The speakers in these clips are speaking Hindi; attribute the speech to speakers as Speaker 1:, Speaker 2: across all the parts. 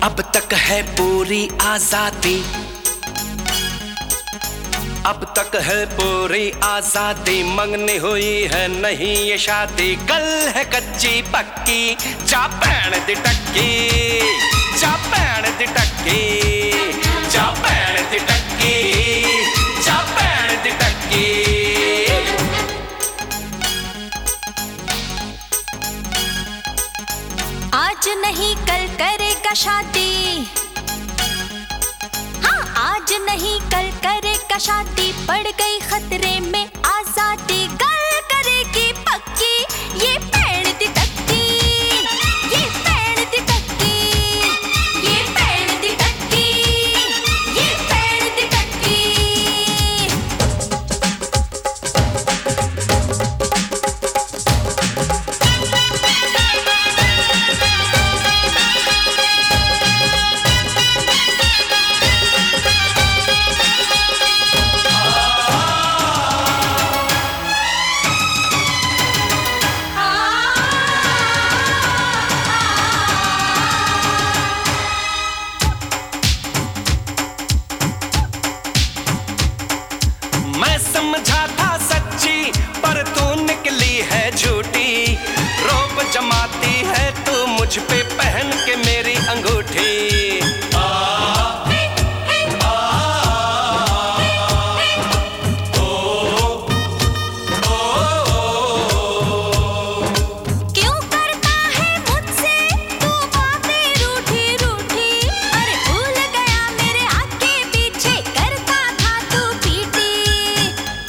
Speaker 1: अब तक है पूरी आजादी, अब तक है पूरी आजादी, मंगनी हुई है नहीं ये शादी। कल है कच्ची पक्की, जा भैन दी टक्की, जा भैन दी टक्की, जा भैन दी टक्की, जा भैन दी टक्की।
Speaker 2: आज नहीं कल करेगा शादी, हाँ आज नहीं कल करेगा शादी, पड़ गई खतरे में आजादी। कल करेगी पक्की ये भैन दी टक्की, ये भैन दी टक्की, ये भैन दी टक्की, ये भैन दी टक्की।
Speaker 1: मैं समझा था सच्ची पर तू निकली है झूठी, रोब जमाती है तू मुझ पे पहन के मेरी अंगूठी।
Speaker 2: क्यों करता है मुझसे तू बातें रूठी रूठी, अरे भूल गया मेरे आगे पीछे करता था तू पीटी।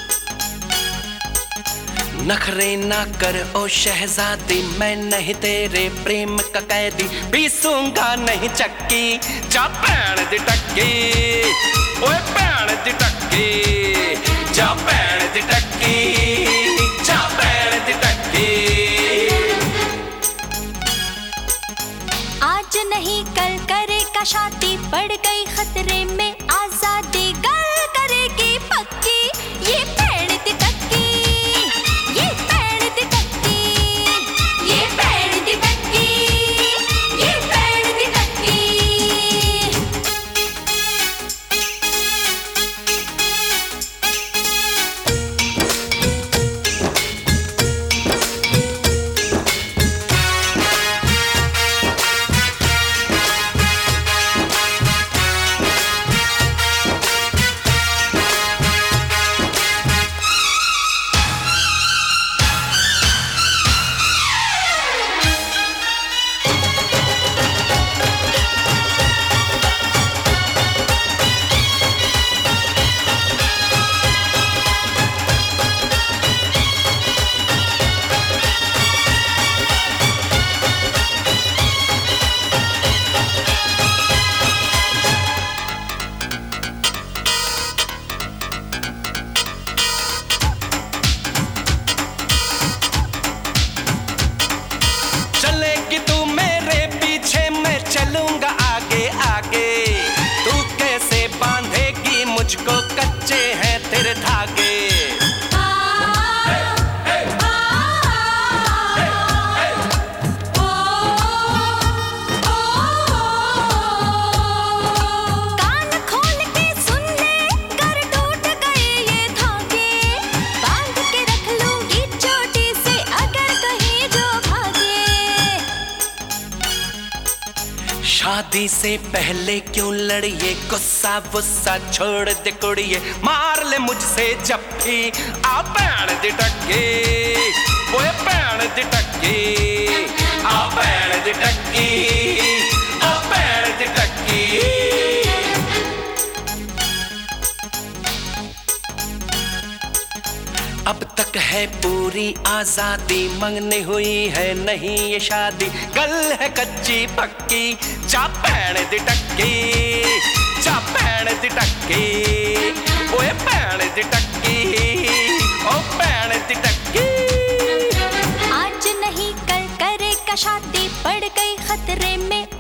Speaker 1: नखरे ना कर ओ शहजादी, मैं नहीं तेरे प्रेम का कैदी, पीसूंगा नहीं चक्की, जा भैन दी टक्की, ओए भैन दी टक्की, जा भैन दी टक्की, जा भैन दी टक्की।
Speaker 2: आज नहीं कल करेगा शादी, पड़ गई खतरे में आजादी। कल करेगी पक्की ये भैन दी टक्की, ये भैन दी टक्की, ये भैन दी टक्की, ये भैन दी टक्की।
Speaker 1: चलेगी तू मेरे पीछे, मैं चलूंगा आगे आगे, तू कैसे बांधेगी मुझको, कच्चे हैं तेरे धागे।
Speaker 2: कान खोल के सुन ले, कर टूट गए ये धागे, बांध के रख लूंगी चोटी से अगर कहीं जो भागे।
Speaker 1: शादी से पहले क्यों लड़िए, गुस्सा गुस्सा छोड़ दे कुड़िए, मार ले मुझसे जप्फी, आ भैन दी टक्की, ओए भैन दी टक्की, आ भैन दी टक्की, आ भैन दी टक्की। अब तक है पूरी आजादी, मंगनी हुई है नहीं ये शादी। कल है कच्ची पक्की, जा भैन दी टक्की, जा भैन दी टक्की, ओए भैन दी टक्की, ओ भैन दी टक्की।
Speaker 2: आज नहीं कल करेगा शादी, पड़ गई खतरे में